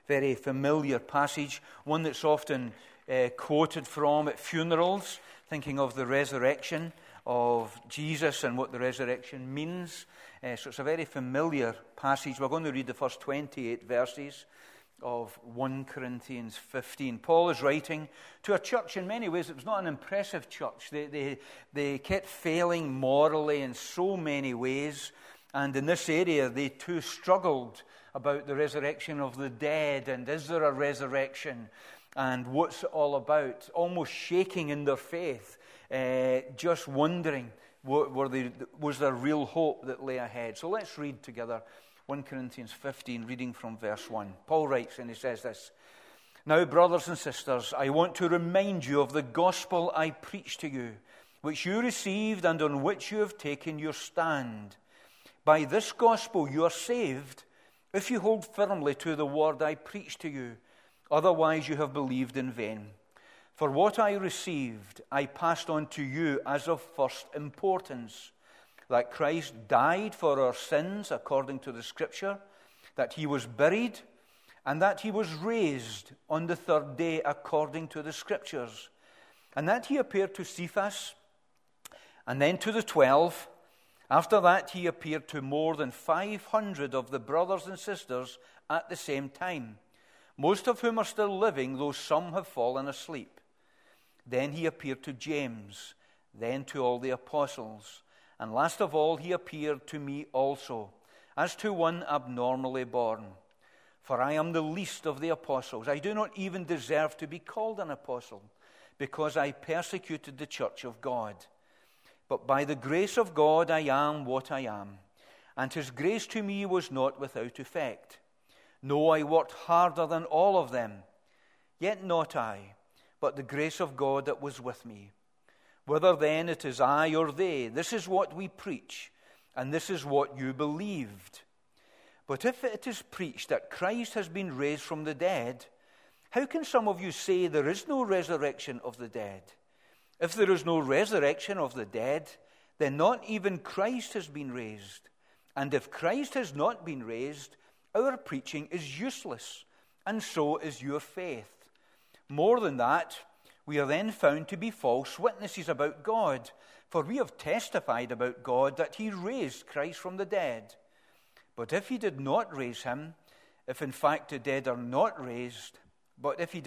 very familiar passage, one that's often quoted from at funerals, thinking of the resurrection of Jesus and what the resurrection means. So it's a very familiar passage. We're going to read the first 28 verses of 1 Corinthians 15. Paul is writing to a church. In many ways, it was not an impressive church. They kept failing morally in so many ways. And in this area, they too struggled about the resurrection of the dead. And is there a resurrection? And what's it all about? Almost shaking in their faith. Just wondering, was there real hope that lay ahead? So let's read together 1 Corinthians 15, reading from verse 1. Paul writes, and he says this: "Now, brothers and sisters, I want to remind you of the gospel I preached to you, which you received and on which you have taken your stand. By this gospel you are saved, if you hold firmly to the word I preached to you. Otherwise you have believed in vain. For what I received, I passed on to you as of first importance, that Christ died for our sins according to the Scripture, that he was buried, and that he was raised on the third day according to the Scriptures, and that he appeared to Cephas, and then to the 12. After that he appeared to more than 500 of the brothers and sisters at the same time, most of whom are still living, though some have fallen asleep. Then he appeared to James, then to all the apostles. And last of all, he appeared to me also, as to one abnormally born. For I am the least of the apostles. I do not even deserve to be called an apostle, because I persecuted the church of God. But by the grace of God I am what I am, and his grace to me was not without effect. No, I worked harder than all of them, yet not I, but the grace of God that was with me. Whether then it is I or they, this is what we preach, and this is what you believed. But if it is preached that Christ has been raised from the dead, how can some of you say there is no resurrection of the dead? If there is no resurrection of the dead, then not even Christ has been raised. And if Christ has not been raised, our preaching is useless, and so is your faith. More than that, we are then found to be false witnesses about God, for we have testified about God that he raised Christ from the dead. But if he did not raise him, if in fact the dead are not raised, for if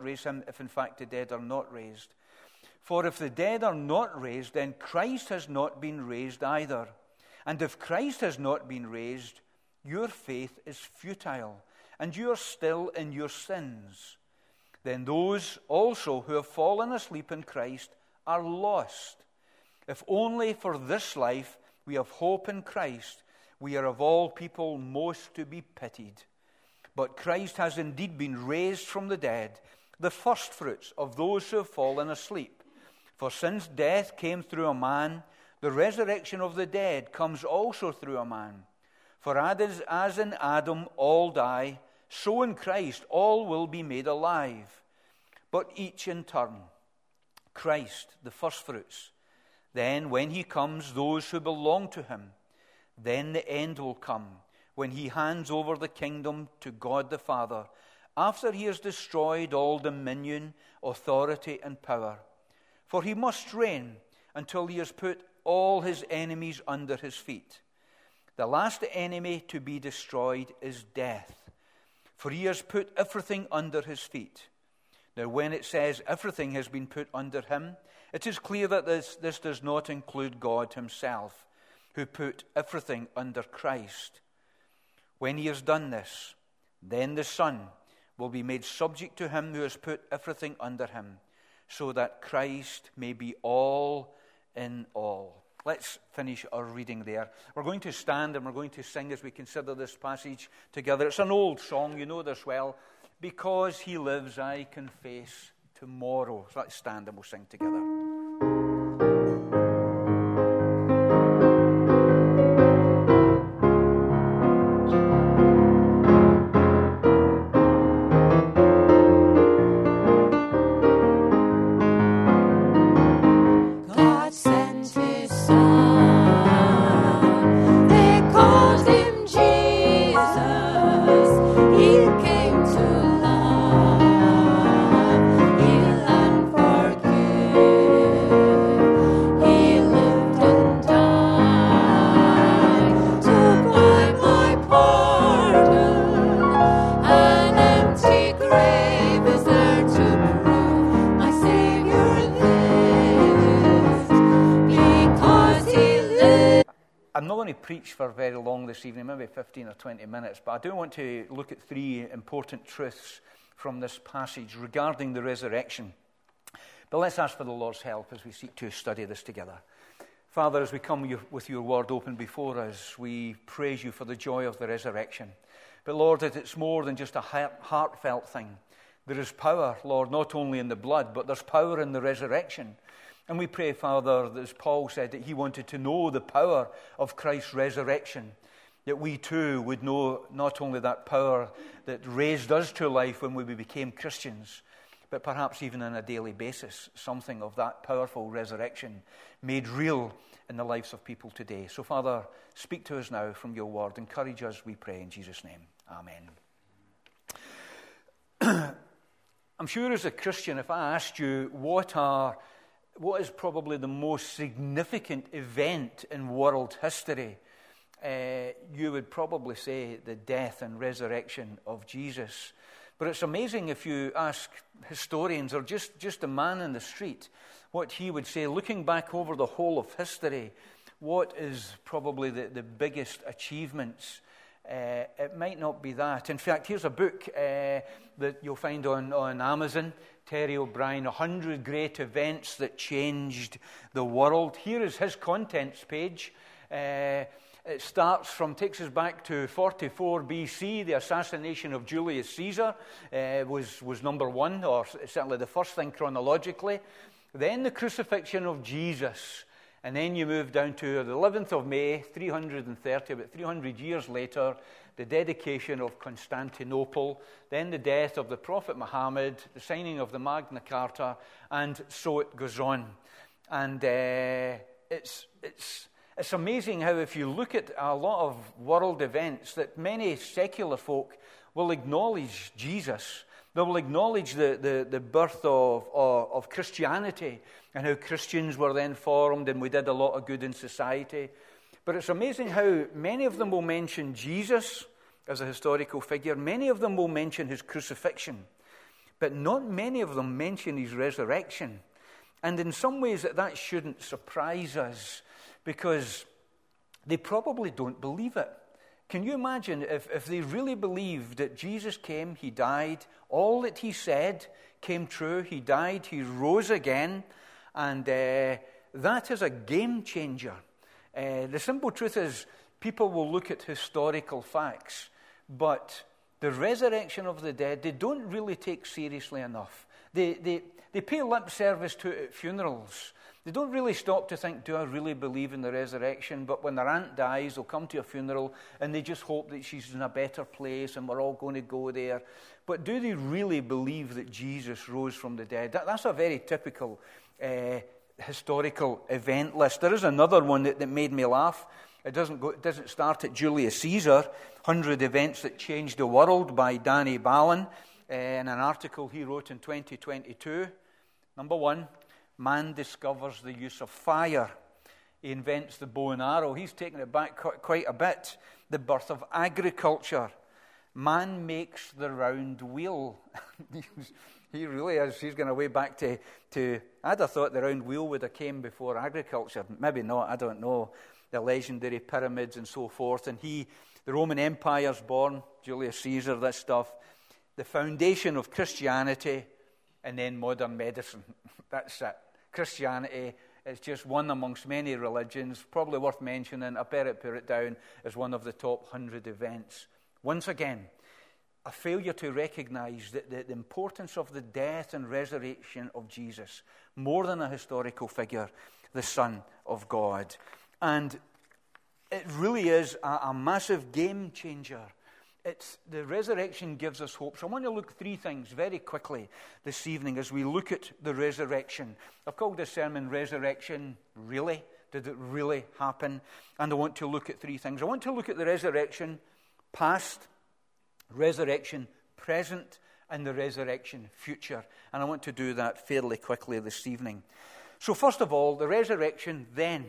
the dead are not raised, then Christ has not been raised either. And if Christ has not been raised, your faith is futile, and you are still in your sins. Then those also who have fallen asleep in Christ are lost. If only for this life we have hope in Christ, we are of all people most to be pitied. But Christ has indeed been raised from the dead, the firstfruits of those who have fallen asleep. For since death came through a man, the resurrection of the dead comes also through a man. For as in Adam all die, so in Christ all will be made alive, but each in turn. Christ, the firstfruits. Then when he comes, those who belong to him. Then the end will come, when he hands over the kingdom to God the Father, after he has destroyed all dominion, authority, and power. For he must reign until he has put all his enemies under his feet. The last enemy to be destroyed is death, for he has put everything under his feet. Now, when it says everything has been put under him, it is clear that this does not include God himself, who put everything under Christ. When he has done this, then the Son will be made subject to him who has put everything under him, so that Christ may be all in all. Let's finish our reading there. We're going to stand and we're going to sing as we consider this passage together. It's an old song, you know this well. Because he lives, I can face tomorrow. So let's stand and we'll sing together. To preach for very long this evening, maybe 15 or 20 minutes, but I do want to look at three important truths from this passage regarding the resurrection. But let's ask for the Lord's help as we seek to study this together. Father, as we come with your word open before us, we praise you for the joy of the resurrection. But Lord, that it's more than just a heartfelt thing. There is power, Lord, not only in the blood, but there's power in the resurrection. And we pray, Father, as Paul said, that he wanted to know the power of Christ's resurrection, that we too would know not only that power that raised us to life when we became Christians, but perhaps even on a daily basis, something of that powerful resurrection made real in the lives of people today. So, Father, speak to us now from your word. Encourage us, we pray, in Jesus' name. Amen. I'm sure as a Christian, if I asked you what is probably the most significant event in world history, you would probably say the death and resurrection of Jesus. But it's amazing if you ask historians or just a man in the street what he would say, looking back over the whole of history, what is probably the biggest achievements. It might not be that. In fact, here's a book that you'll find on Amazon, Terry O'Brien, 100 Great Events That Changed the World. Here is his contents page. It takes us back to 44 BC. The assassination of Julius Caesar was number one, or certainly the first thing chronologically. Then the crucifixion of Jesus. And then you move down to the 11th of May, 330, about 300 years later, the dedication of Constantinople, then the death of the Prophet Muhammad, the signing of the Magna Carta, and so it goes on. And it's amazing how if you look at a lot of world events that many secular folk will acknowledge Jesus. They will acknowledge the birth of Christianity and how Christians were then formed and we did a lot of good in society. But it's amazing how many of them will mention Jesus as a historical figure. Many of them will mention his crucifixion. But not many of them mention his resurrection. And in some ways that shouldn't surprise us because they probably don't believe it. Can you imagine if they really believed that Jesus came, he died, all that he said came true, he died, he rose again, and that is a game changer. The simple truth is people will look at historical facts, but the resurrection of the dead, they don't really take seriously enough. They pay lip service to it at funerals. They don't really stop to think, do I really believe in the resurrection? But when their aunt dies, they'll come to a funeral and they just hope that she's in a better place and we're all going to go there. But do they really believe that Jesus rose from the dead? That's a very typical historical event list. There is another one that made me laugh. It doesn't start at Julius Caesar, 100 Events That Changed the World by Danny Ballin, in an article he wrote in 2022. Number one, man discovers the use of fire. He invents the bow and arrow. He's taken it back quite a bit. The birth of agriculture. Man makes the round wheel. He really is. He's going way back to I'd have thought the round wheel would have came before agriculture. Maybe not, I don't know. The legendary pyramids and so forth. And the Roman Empire's born, Julius Caesar, this stuff. The foundation of Christianity, and then modern medicine. That's it. Christianity is just one amongst many religions, probably worth mentioning. I better put it down as one of the top 100 events. Once again, a failure to recognize the importance of the death and resurrection of Jesus, more than a historical figure, the Son of God. And it really is a massive game changer. The resurrection gives us hope. So I want to look at three things very quickly this evening as we look at the resurrection. I've called this sermon Resurrection Really? Did it really happen? And I want to look at three things. I want to look at the resurrection past, resurrection present, and the resurrection future. And I want to do that fairly quickly this evening. So first of all, the resurrection then.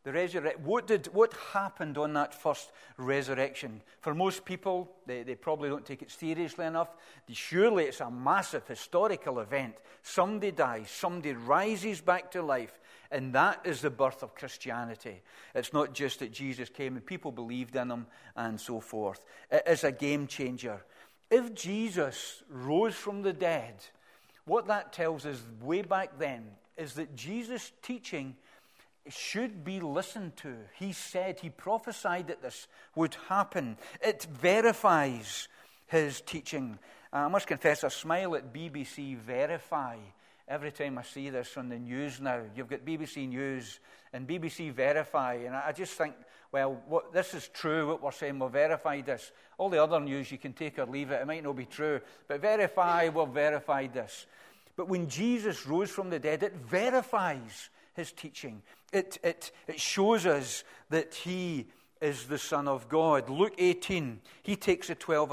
What happened on that first resurrection? For most people, they probably don't take it seriously enough. Surely it's a massive historical event. Somebody dies, somebody rises back to life, and that is the birth of Christianity. It's not just that Jesus came and people believed in him and so forth. It is a game changer. If Jesus rose from the dead, what that tells us way back then is that Jesus' teaching should be listened to. He prophesied that this would happen. It verifies his teaching. I must confess, I smile at BBC Verify every time I see this on the news now. You've got BBC News and BBC Verify, and I just think, well, this is true, what we're saying, we'll verify this. All the other news, you can take or leave it. It might not be true, but Verify will verify this. But when Jesus rose from the dead, it verifies his teaching. It shows us that he is the Son of God. Luke 18, he takes the 12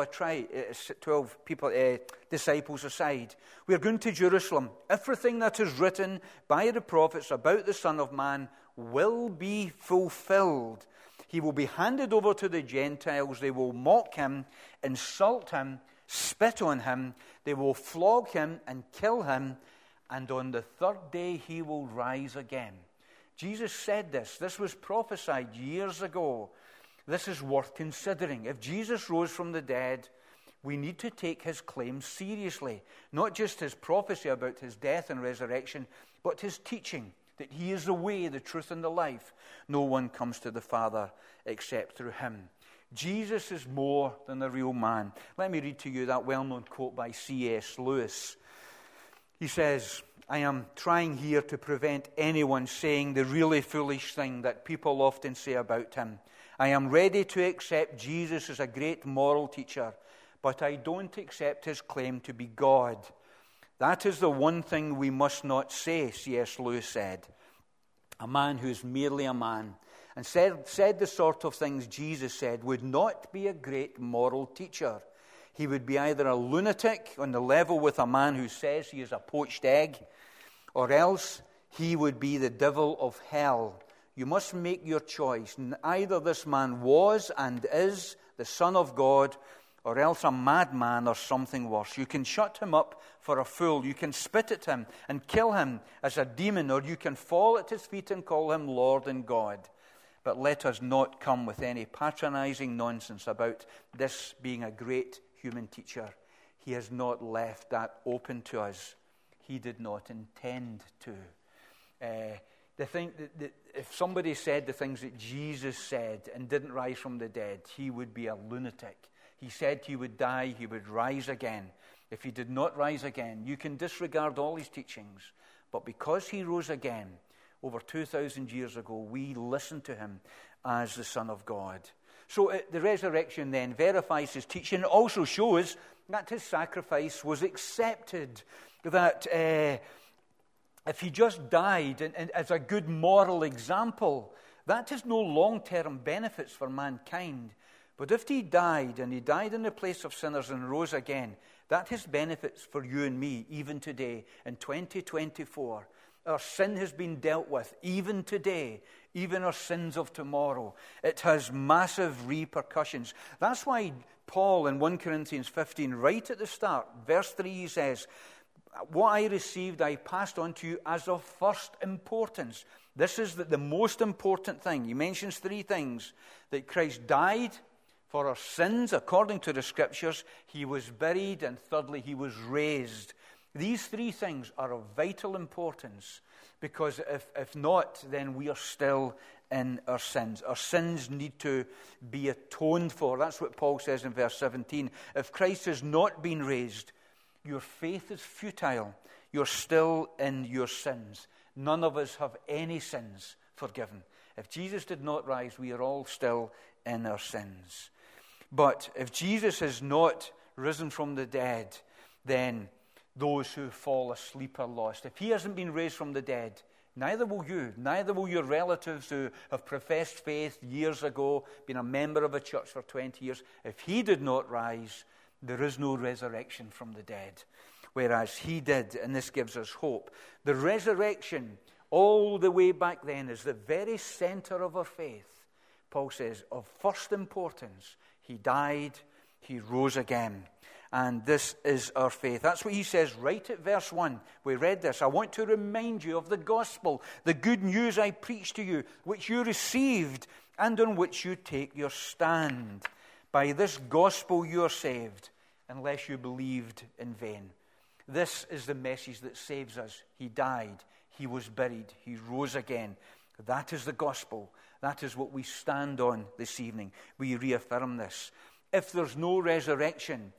disciples aside. We are going to Jerusalem. Everything that is written by the prophets about the Son of Man will be fulfilled. He will be handed over to the Gentiles. They will mock him, insult him, spit on him. They will flog him and kill him. And on the third day he will rise again. Jesus said this. This was prophesied years ago. This is worth considering. If Jesus rose from the dead, we need to take his claims seriously. Not just his prophecy about his death and resurrection, but his teaching that he is the way, the truth, and the life. No one comes to the Father except through him. Jesus is more than a real man. Let me read to you that well-known quote by C.S. Lewis. He says, I am trying here to prevent anyone saying the really foolish thing that people often say about him. I am ready to accept Jesus as a great moral teacher, but I don't accept his claim to be God. That is the one thing we must not say, C.S. Lewis said. A man who is merely a man and said the sort of things Jesus said would not be a great moral teacher. He would be either a lunatic on the level with a man who says he is a poached egg, or else he would be the devil of hell. You must make your choice. Either this man was and is the Son of God, or else a madman or something worse. You can shut him up for a fool. You can spit at him and kill him as a demon, or you can fall at his feet and call him Lord and God. But let us not come with any patronizing nonsense about this being a great human teacher. He has not left that open to us. He did not intend to. The thing that if somebody said the things that Jesus said and didn't rise from the dead, he would be a lunatic. He said he would die, he would rise again. If he did not rise again, you can disregard all his teachings. But because he rose again, over 2,000 years ago, we listen to him as the Son of God. So the resurrection then verifies his teaching. It also shows that his sacrifice was accepted. That if he just died and as a good moral example, that has no long-term benefits for mankind. But if he died, and he died in the place of sinners and rose again, that has benefits for you and me, even today, in 2024. Our sin has been dealt with, even today, even our sins of tomorrow. It has massive repercussions. That's why Paul in 1 Corinthians 15, right at the start, verse 3, he says, what I received, I passed on to you as of first importance. This is the most important thing. He mentions three things. That Christ died for our sins, according to the Scriptures. He was buried, and thirdly, he was raised. These three things are of vital importance, because if not, then we are still in our sins. Our sins need to be atoned for. That's what Paul says in verse 17. If Christ has not been raised, your faith is futile. You're still in your sins. None of us have any sins forgiven. If Jesus did not rise, we are all still in our sins. But if Jesus has not risen from the dead, then those who fall asleep are lost. If he hasn't been raised from the dead, neither will you. Neither will your relatives who have professed faith years ago, been a member of a church for 20 years. If he did not rise, there is no resurrection from the dead. Whereas he did, and this gives us hope. The resurrection all the way back then, is the very center of our faith. Paul says, of first importance, he died, he rose again. And this is our faith. That's what he says right at verse 1. We read this. I want to remind you of the gospel, the good news I preached to you, which you received and on which you take your stand. By this gospel you are saved, unless you believed in vain. This is the message that saves us. He died, he was buried, he rose again. That is the gospel. That is what we stand on this evening. We reaffirm this. If there's no resurrection,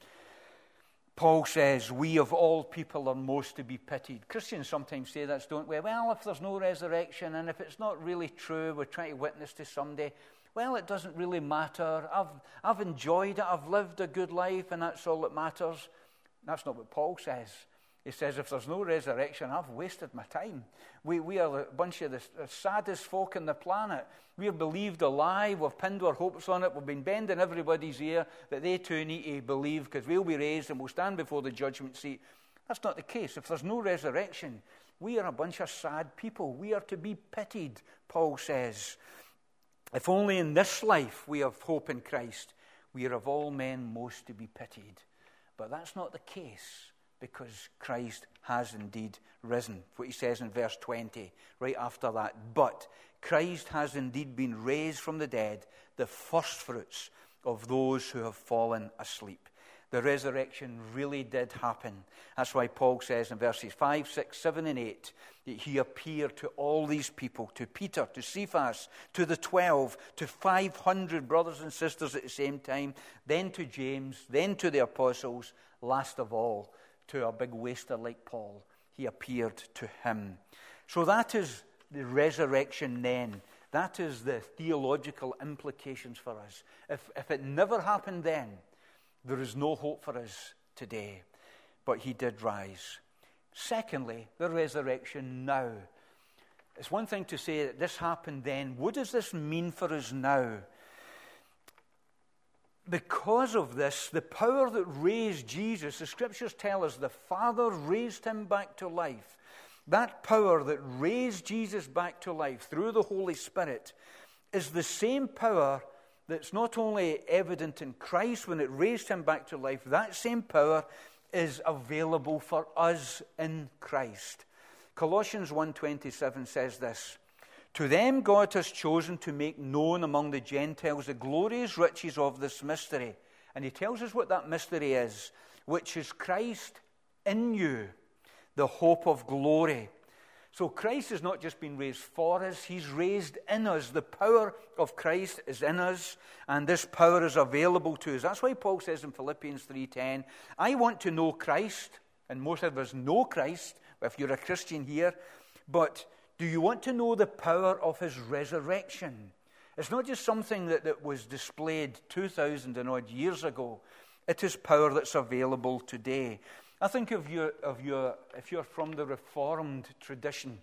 Paul says, we of all people are most to be pitied. Christians sometimes say that, don't we? Well, if there's no resurrection and if it's not really true, we're trying to witness to somebody, well, it doesn't really matter. I've enjoyed it. I've lived a good life, and that's all that matters. That's not what Paul says. He says, if there's no resurrection, I've wasted my time. We are a bunch of the saddest folk on the planet. We've believed a lie. We've pinned our hopes on it. We've been bending everybody's ear that they too need to believe because we'll be raised and we'll stand before the judgment seat. That's not the case. If there's no resurrection, we are a bunch of sad people. We are to be pitied, Paul says. If only in this life we have hope in Christ, we are of all men most to be pitied. But that's not the case, because Christ has indeed risen. What he says in verse 20, right after that. But Christ has indeed been raised from the dead, the firstfruits of those who have fallen asleep. The resurrection really did happen. That's why Paul says in verses 5, 6, 7, and 8, that he appeared to all these people, to Peter, to Cephas, to the 12, to 500 brothers and sisters at the same time, then to James, then to the apostles, last of all, to a big waster like Paul. He appeared to him. So that is the resurrection then. That is the theological implications for us. If it never happened then, there is no hope for us today. But he did rise. Secondly, the resurrection now. It's one thing to say that this happened then. What does this mean for us now? Because of this, the power that raised Jesus, the scriptures tell us the Father raised him back to life. That power that raised Jesus back to life through the Holy Spirit is the same power that's not only evident in Christ when it raised him back to life. That same power is available for us in Christ. Colossians 1:27 says this, to them God has chosen to make known among the Gentiles the glorious riches of this mystery. And he tells us what that mystery is, which is Christ in you, the hope of glory. So Christ has not just been raised for us, he's raised in us. The power of Christ is in us, and this power is available to us. That's why Paul says in Philippians 3:10, I want to know Christ, and most of us know Christ, if you're a Christian here, but do you want to know the power of his resurrection? It's not just something that was displayed 2,000 and odd years ago. It is power that's available today. I think if you're from the Reformed tradition,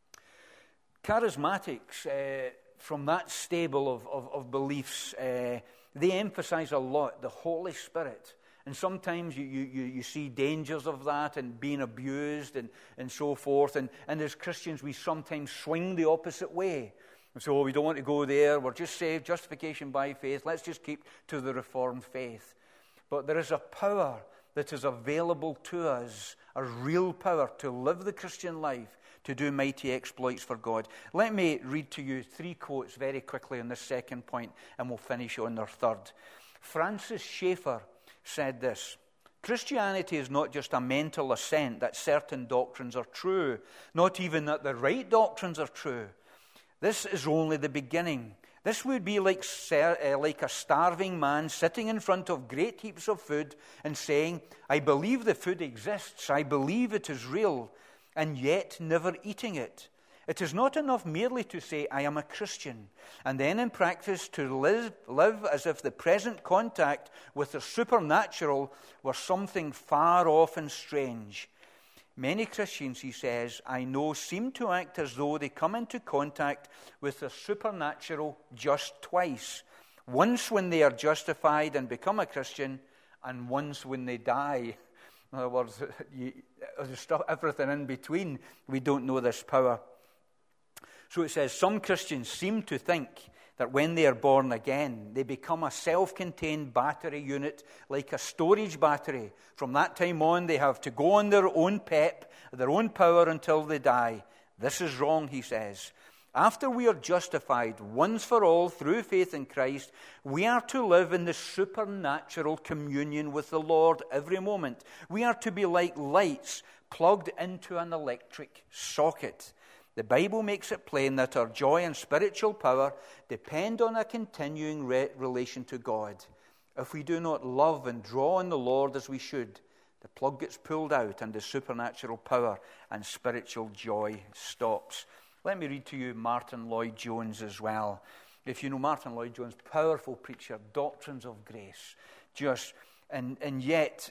charismatics from that stable of beliefs, they emphasize a lot the Holy Spirit. And sometimes you see dangers of that and being abused and so forth. And as Christians, we sometimes swing the opposite way. And so we don't want to go there. We're just saved, justification by faith. Let's just keep to the Reformed faith. But there is a power that is available to us, a real power to live the Christian life, to do mighty exploits for God. Let me read to you 3 quotes very quickly on this second point, and we'll finish on our third. Francis Schaeffer said this, Christianity is not just a mental assent that certain doctrines are true, not even that the right doctrines are true. This is only the beginning. This would be like a starving man sitting in front of great heaps of food and saying, I believe the food exists, I believe it is real, and yet never eating it. It is not enough merely to say, I am a Christian, and then in practice to live as if the present contact with the supernatural were something far off and strange. Many Christians, he says, I know seem to act as though they come into contact with the supernatural just twice. Once when they are justified and become a Christian, and once when they die. In other words, everything in between, we don't know this power. So it says, some Christians seem to think that when they are born again, they become a self-contained battery unit, like a storage battery. From that time on, they have to go on their own pep, their own power until they die. This is wrong, he says. After we are justified once for all through faith in Christ, we are to live in the supernatural communion with the Lord every moment. We are to be like lights plugged into an electric socket. The Bible makes it plain that our joy and spiritual power depend on a continuing relation to God. If we do not love and draw on the Lord as we should, the plug gets pulled out and the supernatural power and spiritual joy stops. Let me read to you Martin Lloyd-Jones as well. If you know Martin Lloyd-Jones, powerful preacher, doctrines of grace. And yet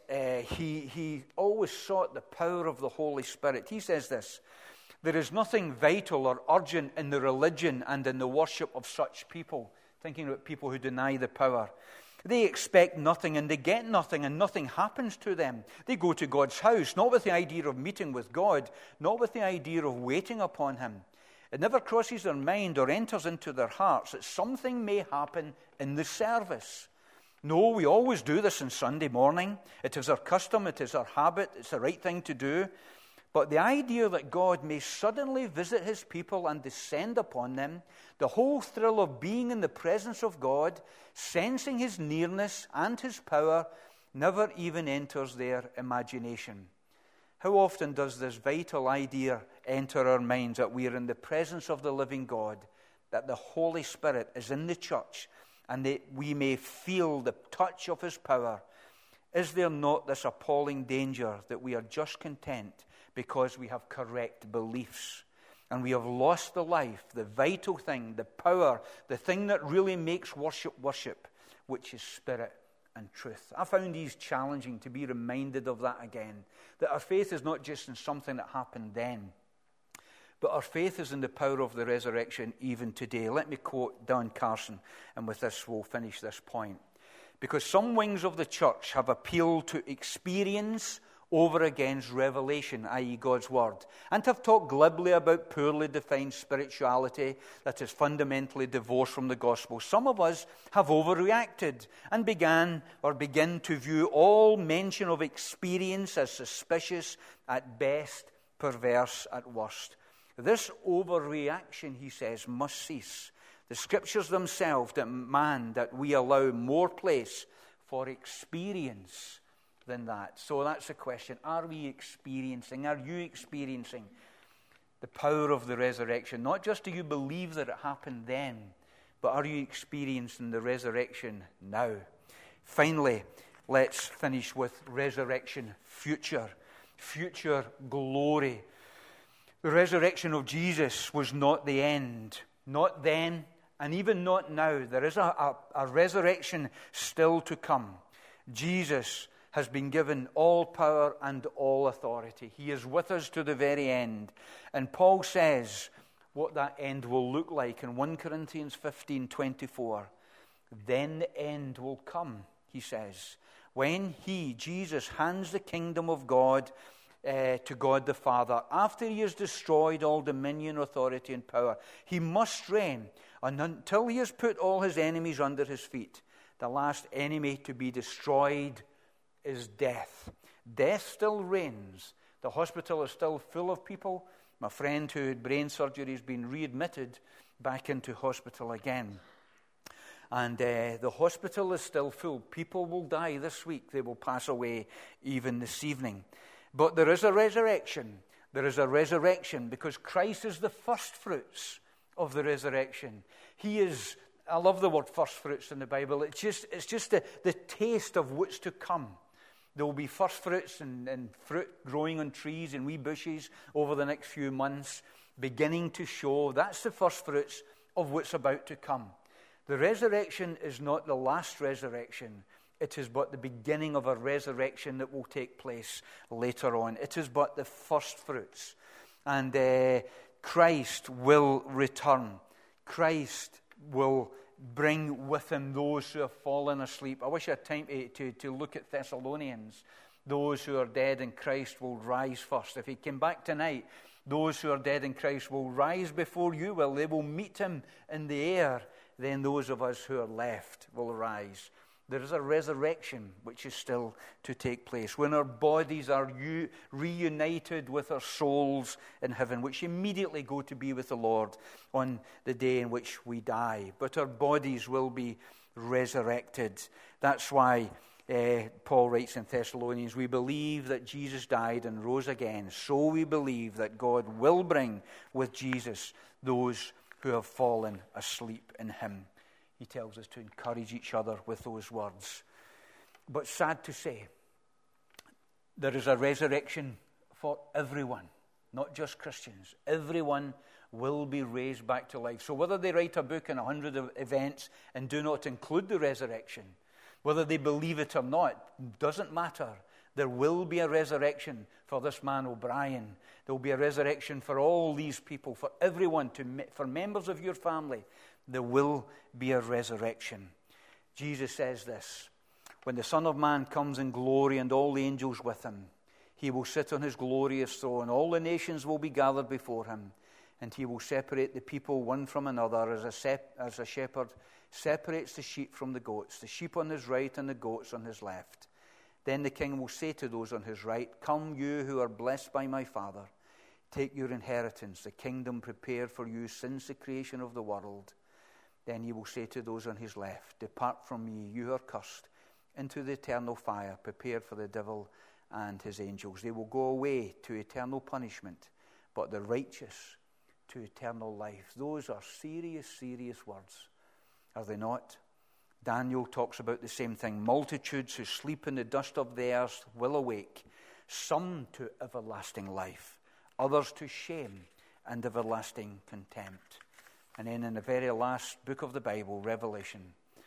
he always sought the power of the Holy Spirit. He says this: there is nothing vital or urgent in the religion and in the worship of such people. Thinking about people who deny the power. They expect nothing and they get nothing, and nothing happens to them. They go to God's house, not with the idea of meeting with God, not with the idea of waiting upon him. It never crosses their mind or enters into their hearts that something may happen in the service. No, we always do this on Sunday morning. It is our custom, it is our habit, it's the right thing to do. But the idea that God may suddenly visit his people and descend upon them, the whole thrill of being in the presence of God, sensing his nearness and his power, never even enters their imagination. How often does this vital idea enter our minds that we are in the presence of the living God, that the Holy Spirit is in the church, and that we may feel the touch of his power? Is there not this appalling danger that we are just content because we have correct beliefs, and we have lost the life, the vital thing, the power, the thing that really makes worship, which is spirit and truth? I found these challenging to be reminded of that again, that our faith is not just in something that happened then, but our faith is in the power of the resurrection even today. Let me quote Don Carson, and with this we'll finish this point. Because some wings of the church have appealed to experience over against revelation, i.e. God's word, and have talked glibly about poorly defined spirituality that is fundamentally divorced from the gospel. Some of us have overreacted and begin to view all mention of experience as suspicious at best, perverse at worst. This overreaction, he says, must cease. The scriptures themselves demand that we allow more place for experience than that. So that's the question. Are you experiencing the power of the resurrection? Not just do you believe that it happened then, but are you experiencing the resurrection now? Finally, let's finish with resurrection future glory. The resurrection of Jesus was not the end, not then, and even not now. There is a resurrection still to come. Jesus has been given all power and all authority. He is with us to the very end. And Paul says what that end will look like in 1 Corinthians 15:24. Then the end will come, he says, when he, Jesus, hands the kingdom of God to God the Father. After he has destroyed all dominion, authority, and power, he must reign until he has put all his enemies under his feet. The last enemy to be destroyed is death. Death still reigns. The hospital is still full of people. My friend who had brain surgery has been readmitted back into hospital again. And the hospital is still full. People will die this week. They will pass away even this evening. But there is a resurrection. There is a resurrection because Christ is the first fruits of the resurrection. He is, I love the word first fruits in the Bible. It's just the taste of what's to come. There will be first fruits and fruit growing on trees and wee bushes over the next few months, beginning to show. That's the first fruits of what's about to come. The resurrection is not the last resurrection. It is but the beginning of a resurrection that will take place later on. It is but the first fruits. And Christ will return. Christ will bring with him those who have fallen asleep. I wish I had time to look at Thessalonians those who are dead in Christ will rise first. If he came back tonight, those who are dead in Christ will rise before you will. They will meet him in the air. Then those of us who are left will rise. There is a resurrection which is still to take place when our bodies are reunited with our souls in heaven, which immediately go to be with the Lord on the day in which we die. But our bodies will be resurrected. That's why Paul writes in Thessalonians, we believe that Jesus died and rose again, so we believe that God will bring with Jesus those who have fallen asleep in him. He tells us to encourage each other with those words. But sad to say, there is a resurrection for everyone, not just Christians. Everyone will be raised back to life. So whether they write a book in 100 events and do not include the resurrection, whether they believe it or not, doesn't matter. There will be a resurrection for this man O'Brien. There will be a resurrection for all these people, for everyone, for members of your family. There will be a resurrection. Jesus says this, when the Son of Man comes in glory and all the angels with him, he will sit on his glorious throne. All the nations will be gathered before him, and he will separate the people one from another as a shepherd separates the sheep from the goats, the sheep on his right and the goats on his left. Then the king will say to those on his right, come, you who are blessed by my Father, take your inheritance, the kingdom prepared for you since the creation of the world. Then he will say to those on his left, depart from me, you are cursed, into the eternal fire prepared for the devil and his angels. They will go away to eternal punishment, but the righteous to eternal life. Those are serious, serious words, are they not? Daniel talks about the same thing. Multitudes who sleep in the dust of the earth will awake, some to everlasting life, others to shame and everlasting contempt. And then in the very last book of the Bible, Revelation,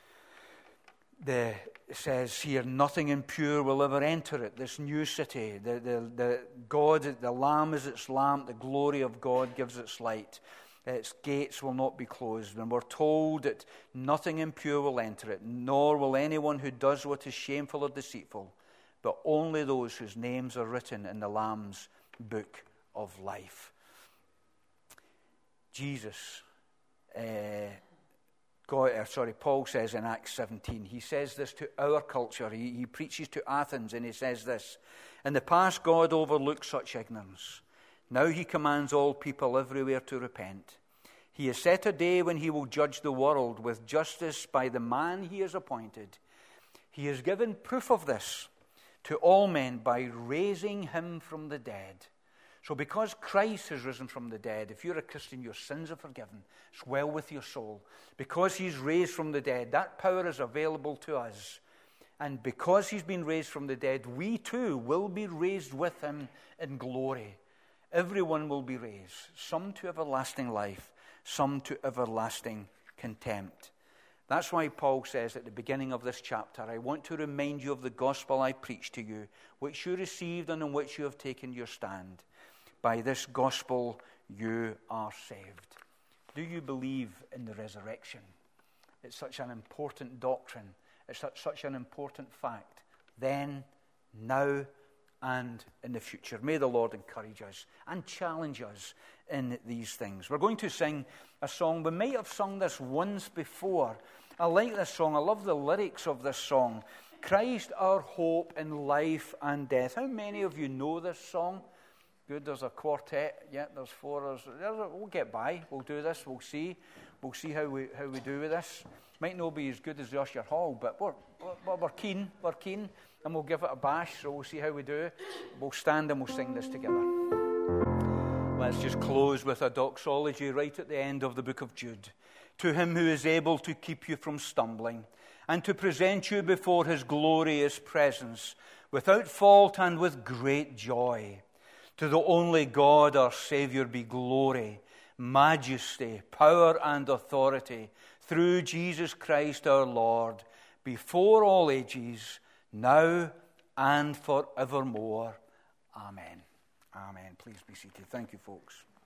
it says here, nothing impure will ever enter it, this new city. The Lamb is its lamp, the glory of God gives its light. Its gates will not be closed. And we're told that nothing impure will enter it, nor will anyone who does what is shameful or deceitful, but only those whose names are written in the Lamb's book of life. Jesus, Paul says in Acts 17, he says this to our culture. He preaches to Athens and he says this, in the past God overlooked such ignorance. Now he commands all people everywhere to repent. He has set a day when he will judge the world with justice by the man he has appointed. He has given proof of this to all men by raising him from the dead. So because Christ has risen from the dead, if you're a Christian, your sins are forgiven. It's well with your soul. Because he's raised from the dead, that power is available to us. And because he's been raised from the dead, we too will be raised with him in glory. Everyone will be raised, some to everlasting life, some to everlasting contempt. That's why Paul says at the beginning of this chapter, I want to remind you of the gospel I preached to you, which you received and in which you have taken your stand. By this gospel you are saved. Do you believe in the resurrection? It's such an important doctrine. It's such an important fact. Then, now, and in the future. May the Lord encourage us and challenge us in these things. We're going to sing a song. We might have sung this once before. I like this song. I love the lyrics of this song. Christ, our hope in life and death. How many of you know this song? Good, there's a quartet. Yeah, there's four. We'll get by. We'll do this. We'll see. We'll see how we do with this. Might not be as good as the Usher Hall, but we're keen. We're keen. And we'll give it a bash, so we'll see how we do. We'll stand and we'll sing this together. Let's just close with a doxology right at the end of the book of Jude. To him who is able to keep you from stumbling and to present you before his glorious presence without fault and with great joy. To the only God our Saviour be glory, majesty, power and authority through Jesus Christ our Lord, before all ages, now and forevermore. Amen. Amen. Please be seated. Thank you, folks.